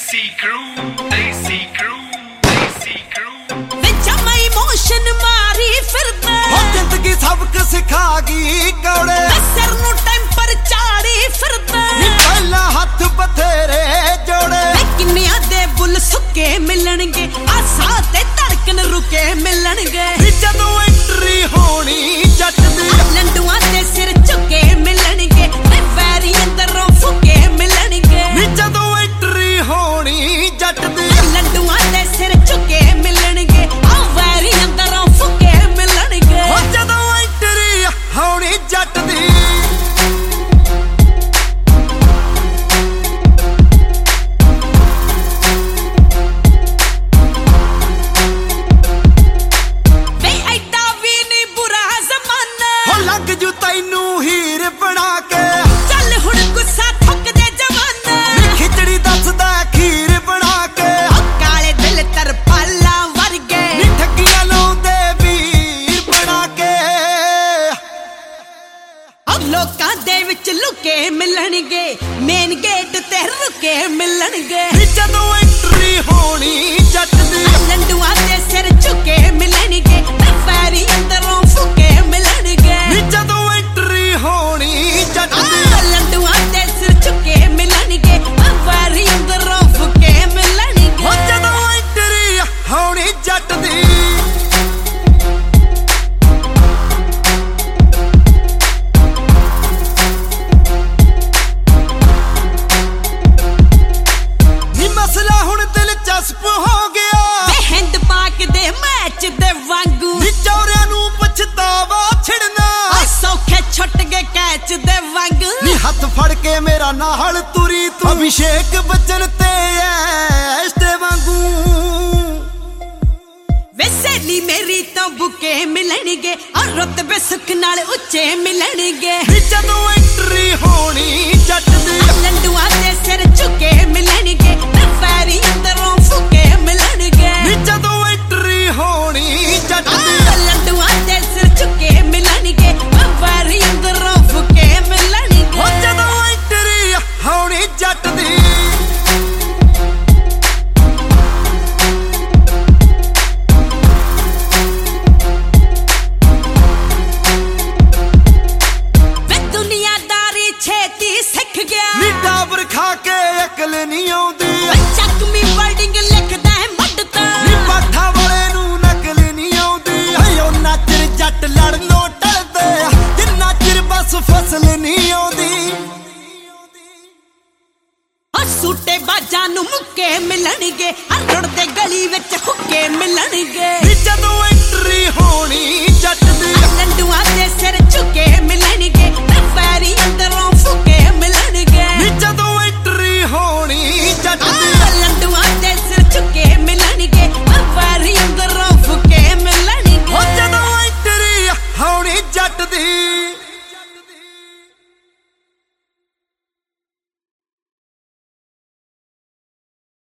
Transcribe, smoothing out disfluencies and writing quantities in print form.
Desi crew, Desi crew, Desi crew. ਵਿੱਚ ਮੈਂ emotion ਮਾਰੀ ਫਿਰਦਾ ਹੋ ਜ਼ਿੰਦਗੀ ਸਬਕ ਸਿਖਾ ਗਈ ਕੌੜੇ ਸਿਰ ਨੂੰ ਟੈਂਪਰ ਚਾੜੀ ਫਿਰਦਾ ਨੀ ਪਹਿਲਾ ਹੱਥ ਬਥੇਰੇ ਜੋੜੇ ਵੇ ਕਿੰਨਿਆਂ ਦੇ ਬੁੱਲ ਸੁੱਕੇ ਮਿਲਣਗੇ ਆਸਾਂ ਤੇ ਧੜਕਣ ਰੁਕੇ ਮਿਲਣਗੇ ਨੀ ਜਦੋਂ ਐਂਟਰੀ ਹੋਣੀ ਜੱਟ ਦੀ ਲੰਡੂਆਂ ਦੇ ਸਿਰ ਝੁਕੇ ਮਿਲਣਗੇ ਤੇ ਵੈਰੀ ਅੰਦਰੋਂ ਫੁਕੇ ਮਿਲਣਗੇ ਨੀ ਜਦੋਂ ਐਂਟਰੀ ਹੋਣੀ ਜੱਟ ਦੀ ਲੰਡੂਆਂ ਦੇ ਸਿਰ ਝੁਕੇ ਮਿਲਣਗੇ ਆ ਵੈਰੀ ਅੰਦਰੋਂ ਫੁਕੇ ਮਿਲਣਗੇ ਹੋ ਜਦੋਂ ਐਂਟਰੀ ਹੋਣੀ ਜੱਟ ਦੀ ਵੇ ਐਡਾ ਵੀ ਨਹੀਂ ਬੁਰਾ ਜ਼ਮਾਨਾ ਹੋ ਲੱਗ ਜੂ ਤੈਨੂੰ ਹੀਰ ਬਣਾ ਕੇ ਚੱਲ ਹੁਣ ਗੁੱਸਾ ਥੁੱਕ ਦੇ ਜਵਾਨਾ ਨੀ ਖਿਚੜੀ ਦੱਸਦਾ ਖੀਰ ਬਣਾ ਕੇ ਕਾਲੇ ਦਿਲ ਤਰਪਾਲਾਂ ਵਰਗੇ ਨੀ ਠੱਗੀਆਂ ਲਾਉਂਦੇ ਵੀਰ ਬਣਾ ਕੇ ਉਹ ਲੋਕਾਂ ਦੇ ਵਿੱਚ ਲੁਕੇ ਮਿਲਣਗੇ ਮੇਨ ਗੇਟ ਤੇ ਰੁਕੇ ਮਿਲਣਗੇ ਨੀ ਜਦੋਂ ਐਂਟਰੀ ਹੋਣੀ ਜੱਟ ਦੀ ਲੰਡੂਆਂ ਦੇ ਸਿਰ ਝੁਕੇ ਮਿਲਣਗੇ ਤੇ ਵੈਰੀ ਅੰਦਰੋਂ ਫੁਕੇ ਮਿਲਣਗੇ ਨੀ ਜਦੋਂ ਐਂਟਰੀ ਹੋਣੀ ਜੱਟ ਦੀ ਲੰਡੂਆਂ ਦੇ ਸਿਰ ਝੁਕੇ ਮਿਲਣਗੇ ਤੇ ਵੈਰੀ ਅੰਦਰੋਂ ਫੁਕੇ ਮਿਲਣਗੇ ਹੋ ਜਦੋਂ ਐਂਟਰੀ ਹੋਣੀ ਜੱਟ ਦੀ ਨੀ ਮਸਲਾ ਹੁਣ ਦਿਲਚਸਪ ਹੋ ਗਿਆ ਤੇ ਹਿੰਦ ਪਾਕ ਦੇ ਮੈਚ ਦੇ ਵਾਂਗੂ ਨੀ ਚੌਰਿਆਂ ਨੂੰ ਪਛਤਾਵਾ ਛਿੜਨਾ ਆ ਸੌਖੇ ਛੁੱਟ ਗਏ ਕੈਚ ਦੇ ਵਾਂਗੂ ਨੀ ਹੱਥ ਫੜ ਕੇ ਮੇਰਾ ਨਾਲ ਤੁਰੀ ਤੂੰ ਅਭਿਸ਼ੇਕ ਬੱਚਨ ਤੇ ਐਸ਼ ਤੇ ਵਾਂਗੂ ਵੈਸੇਲੀ ਮੇਰੀ ਤਾਂ ਬੁਕੇ ਮਿਲਣਗੇ ਔਰ ਰੁਤਬੇ ਸੁੱਖ ਨਾਲ ਉੱਚੇ ਮਿਲਣਗੇ ਨੀ ਜਦੋਂ ਐਂਟਰੀ ਹੋਣੀ ਜੱਟ ਦੀ ਲੰਡੂਆਂ ਦੇ ਸਿਰ ਝੁਕੇ ਮਿਲਣਗੇ ਤੇ ਵੈਰੀ ਅੰਦਰੋਂ ਫੁਕੇ ਮਿਲਣਗੇ ਨੀ ਜਦੋਂ ਐਂਟਰੀ ਹੋਣੀ ਜੱਟ ਦੀ ਲੰਡੂਆਂ ਦੇ ਸਿਰ ਝੁਕੇ ਮਿਲਣਗੇ ਤੇ ਵੈਰੀ ਅੰਦਰੋਂ ਫੁਕੇ ਮਿਲਣਗੇ ਹੋ ਜਦੋਂ ਐਂਟਰੀ ਹੋਣੀ ਜੱਟ ਦੀ ਵੇ ਦੁਨੀਆਦਾਰੀ ਛੇਤੀ ਸਿੱਖ ਗਿਆ ਨੀ ਡਾਬਰ ਖਾ ਕੇ ਅਕਲ ਨਹੀਂ ਆਉਂਦੀ ਚੱਕਵੀਂ ਵਰਡਿੰਗ ਲਿਖਦਾ ਹੈ ਮੱਡਤਾ ਨੀ ਪਾਠਾ ਵਾਲੇ ਨੂੰ ਨਕਲ ਨਹੀਂ ਆਉਂਦੀ ਹਯੋ ਨੱਚਰ ਜੱਟ ਲੜਨੋਂ ਟਲਦੇ ਜਿੰਨਾ ਚਿਰ ਬਸ ਫਸਲ ਨਹੀਂ ਆਉਂਦੀ ਆ ਸੂਟੇ ਬਾਜਾਂ ਨੂੰ ਮੁੱਕੇ ਮਿਲਣਗੇ ਆ ਰੁੜਦੇ ਗਲੀ ਵਿੱਚ ਹੁੱਕੇ ਮਿਲਣਗੇ ਨੀ ਜਦੋਂ ਐਂਟਰੀ ਹੋਣੀ ਜੱਟ ਦੀ ਲੰਡੂਆਂ ਦੇ ਸਿਰ ਝੁਕੇ ਮਿਲਣਗੇ